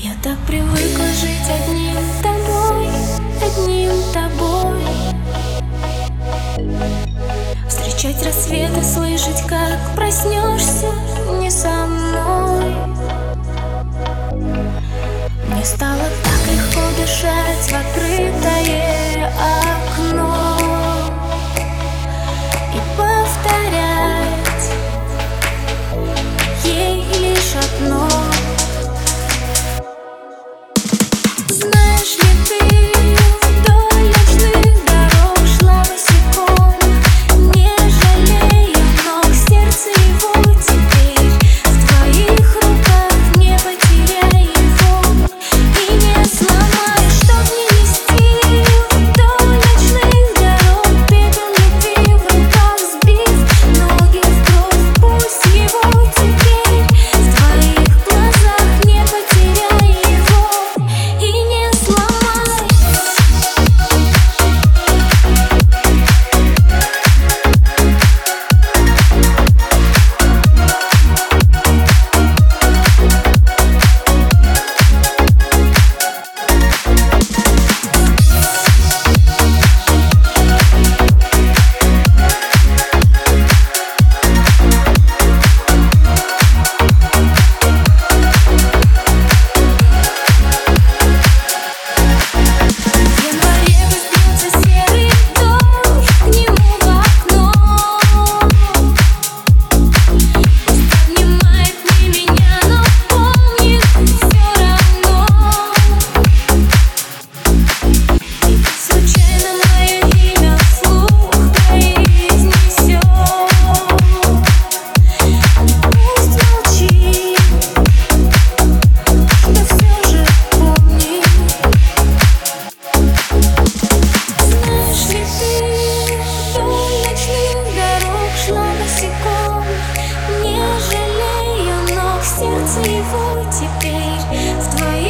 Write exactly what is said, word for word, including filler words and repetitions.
Я так привыкла жить одним тобой, одним тобой. Встречать рассветы, слышать, как проснешься не со мной. Мне стало так легко дышать в открытое окно и повторять ей лишь одно. Знаешь ли ты, вдоль ночных дорог шла босиком, не жалея ног, сердце его теперь в твоих руках, не потеряй его и не сломай. Чтоб не нести вдоль ночных дорог пепел любви в руках, сбив ноги в кровь, пусть его теперь в твоих глазах, не потеряй его и не сломай. Сердце его теперь в твоих